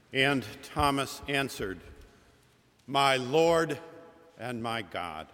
And Thomas answered, "My Lord and my God."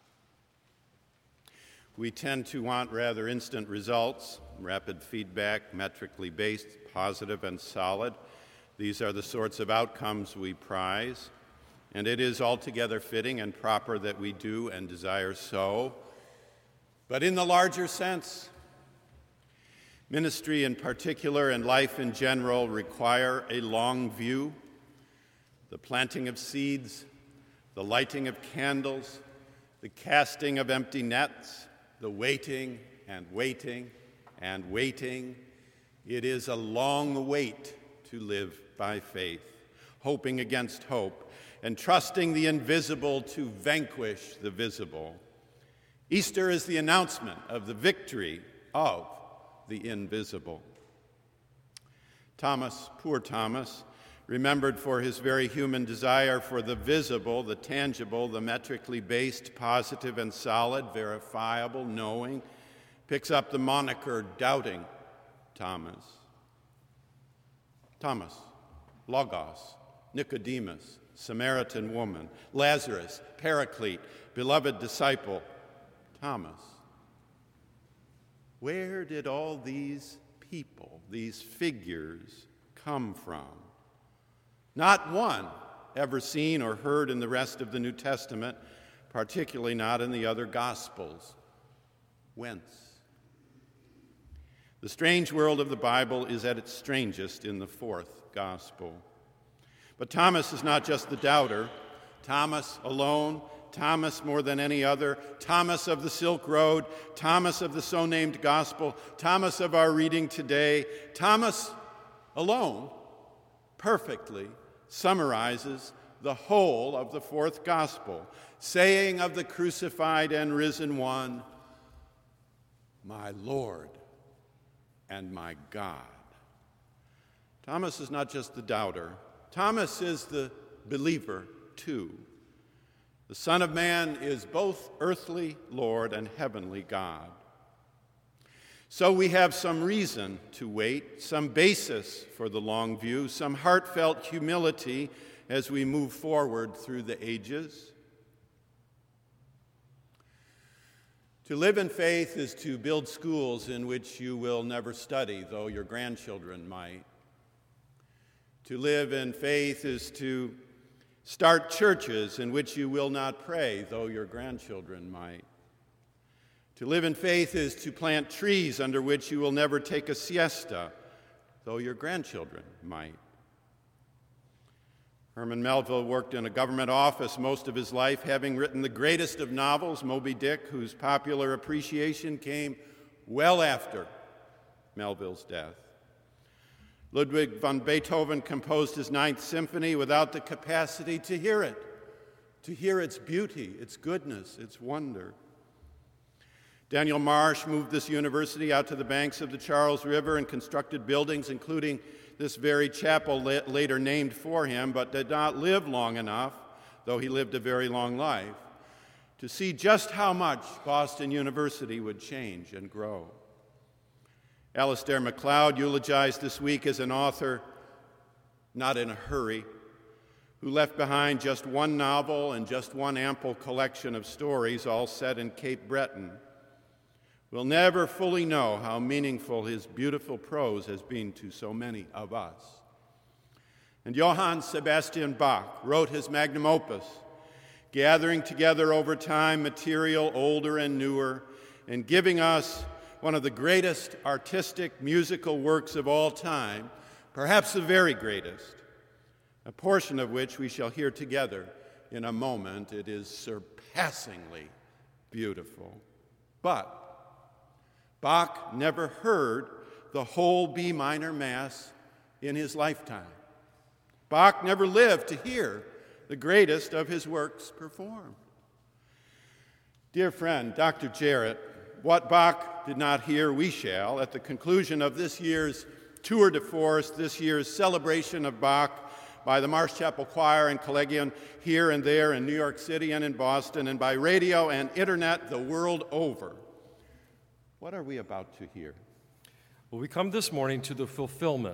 We tend to want rather instant results, rapid feedback, metrically based, positive and solid. These are the sorts of outcomes we prize, and it is altogether fitting and proper that we do and desire so. But in the larger sense, ministry in particular and life in general require a long view, the planting of seeds, the lighting of candles, the casting of empty nets, the waiting and waiting and waiting. It is a long wait to live by faith, hoping against hope, and trusting the invisible to vanquish the visible. Easter is the announcement of the victory of the invisible. Thomas, poor Thomas, remembered for his very human desire for the visible, the tangible, the metrically based, positive and solid, verifiable, knowing, picks up the moniker Doubting Thomas. Thomas, Logos, Nicodemus, Samaritan woman, Lazarus, Paraclete, beloved disciple, Thomas. Where did all these people, these figures, come from? Not one ever seen or heard in the rest of the New Testament, particularly not in the other Gospels. Whence? The strange world of the Bible is at its strangest in the fourth Gospel. But Thomas is not just the doubter. Thomas alone, Thomas more than any other, Thomas of the Silk Road, Thomas of the so-named Gospel, Thomas of our reading today, Thomas alone perfectly summarizes the whole of the fourth Gospel, saying of the crucified and risen one, "My Lord and my God." Thomas is not just the doubter. Thomas is the believer, too. The Son of Man is both earthly Lord and heavenly God. So we have some reason to wait, some basis for the long view, some heartfelt humility as we move forward through the ages. To live in faith is to build schools in which you will never study, though your grandchildren might. To live in faith is to start churches in which you will not pray, though your grandchildren might. To live in faith is to plant trees under which you will never take a siesta, though your grandchildren might. Herman Melville worked in a government office most of his life, having written the greatest of novels, Moby Dick, whose popular appreciation came well after Melville's death. Ludwig van Beethoven composed his Ninth Symphony without the capacity to hear its beauty, its goodness, its wonder. Daniel Marsh moved this university out to the banks of the Charles River and constructed buildings, including this very chapel later named for him, but did not live long enough, though he lived a very long life, to see just how much Boston University would change and grow. Alistair MacLeod, eulogized this week as an author not in a hurry, who left behind just one novel and just one ample collection of stories, all set in Cape Breton, will never fully know how meaningful his beautiful prose has been to so many of us. And Johann Sebastian Bach wrote his magnum opus, gathering together over time material older and newer, and giving us one of the greatest artistic musical works of all time, perhaps the very greatest, a portion of which we shall hear together in a moment. It is surpassingly beautiful. But Bach never heard the whole B minor Mass in his lifetime. Bach never lived to hear the greatest of his works performed. Dear friend, Dr. Jarrett, what Bach did not hear, we shall, at the conclusion of this year's tour de force, this year's celebration of Bach by the Marsh Chapel Choir and Collegium here and there in New York City and in Boston, and by radio and internet the world over. What are we about to hear? Well, we come this morning to the fulfillment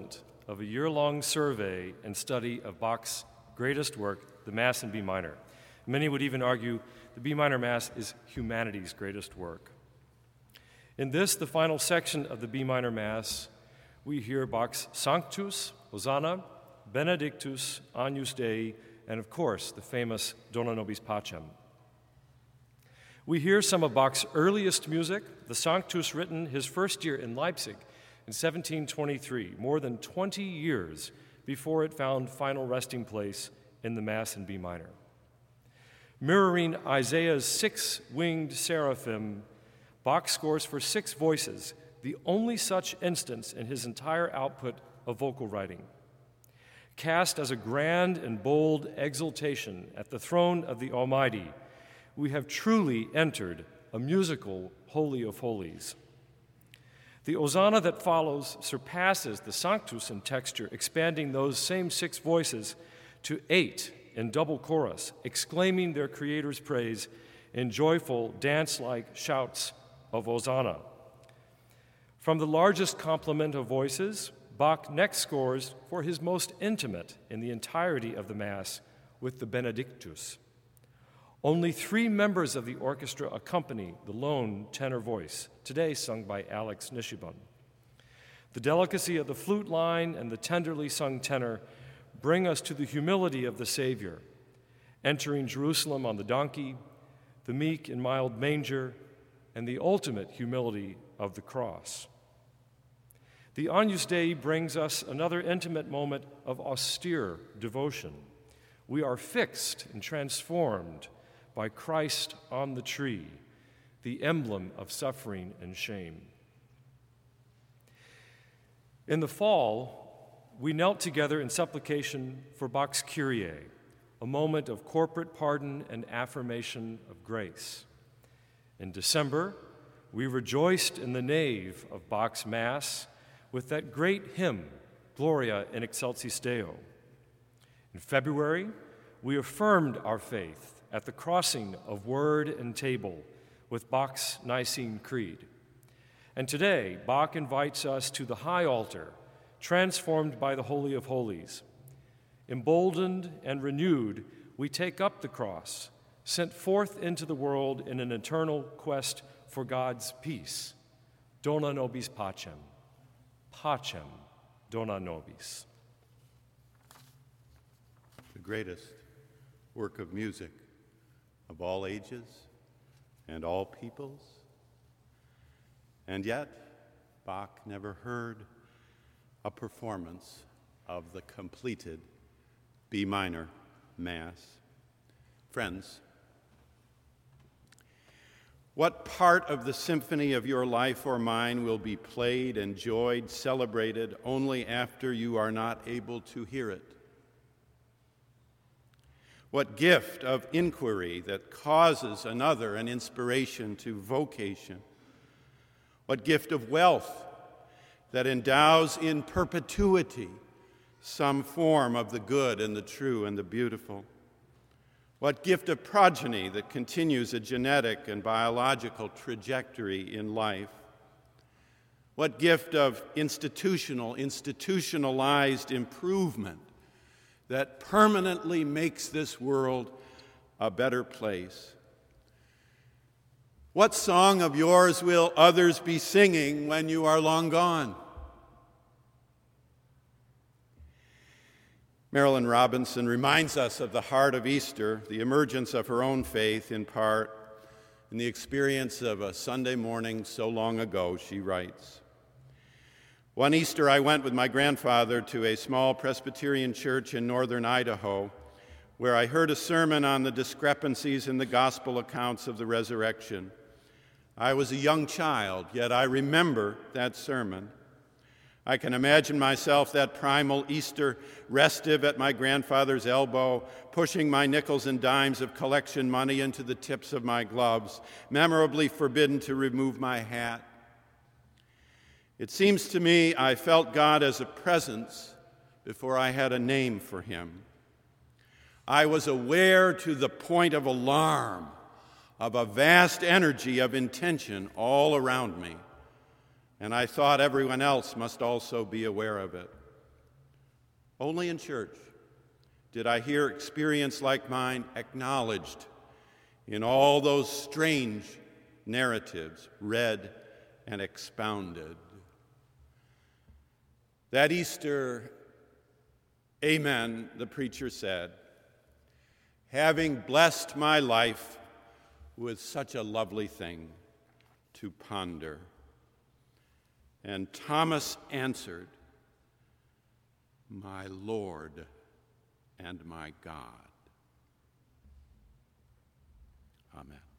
of a year-long survey and study of Bach's greatest work, the Mass in B minor. Many would even argue the B minor Mass is humanity's greatest work. In this, the final section of the B minor Mass, we hear Bach's Sanctus, Hosanna, Benedictus, Agnus Dei, and of course, the famous Dona Nobis Pacem. We hear some of Bach's earliest music, the Sanctus written his first year in Leipzig in 1723, more than 20 years before it found final resting place in the Mass in B minor. Mirroring Isaiah's six-winged seraphim, Bach scores for six voices, the only such instance in his entire output of vocal writing. Cast as a grand and bold exultation at the throne of the Almighty, we have truly entered a musical Holy of Holies. The Hosanna that follows surpasses the Sanctus in texture, expanding those same six voices to 8 in double chorus, exclaiming their Creator's praise in joyful, dance-like shouts of Hosanna. From the largest complement of voices, Bach next scores for his most intimate in the entirety of the Mass with the Benedictus. Only 3 members of the orchestra accompany the lone tenor voice, today sung by Alex Nishibun. The delicacy of the flute line and the tenderly sung tenor bring us to the humility of the Savior, entering Jerusalem on the donkey, the meek and mild manger, and the ultimate humility of the cross. The Agnus Dei brings us another intimate moment of austere devotion. We are fixed and transformed by Christ on the tree, the emblem of suffering and shame. In the fall, we knelt together in supplication for Bach's Kyrie, a moment of corporate pardon and affirmation of grace. In December, we rejoiced in the nave of Bach's Mass with that great hymn, Gloria in Excelsis Deo. In February, we affirmed our faith at the crossing of word and table with Bach's Nicene Creed. And today, Bach invites us to the high altar, transformed by the Holy of Holies. Emboldened and renewed, we take up the cross, sent forth into the world in an eternal quest for God's peace. Dona nobis pacem, pacem dona nobis. The greatest work of music of all ages and all peoples. And yet, Bach never heard a performance of the completed B minor Mass. Friends, what part of the symphony of your life or mine will be played, enjoyed, celebrated only after you are not able to hear it? What gift of inquiry that causes another an inspiration to vocation? What gift of wealth that endows in perpetuity some form of the good and the true and the beautiful? What gift of progeny that continues a genetic and biological trajectory in life? What gift of institutionalized improvement that permanently makes this world a better place? What song of yours will others be singing when you are long gone? Marilyn Robinson reminds us of the heart of Easter, the emergence of her own faith in part, in the experience of a Sunday morning so long ago. She writes, "One Easter I went with my grandfather to a small Presbyterian church in northern Idaho, where I heard a sermon on the discrepancies in the gospel accounts of the resurrection. I was a young child, yet I remember that sermon. I can imagine myself that primal Easter restive at my grandfather's elbow, pushing my nickels and dimes of collection money into the tips of my gloves, memorably forbidden to remove my hat. It seems to me I felt God as a presence before I had a name for him. I was aware to the point of alarm of a vast energy of intention all around me, and I thought everyone else must also be aware of it. Only in church did I hear experience like mine acknowledged in all those strange narratives read and expounded. That Easter, amen, the preacher said, having blessed my life with such a lovely thing to ponder. And Thomas answered, my Lord and my God. Amen.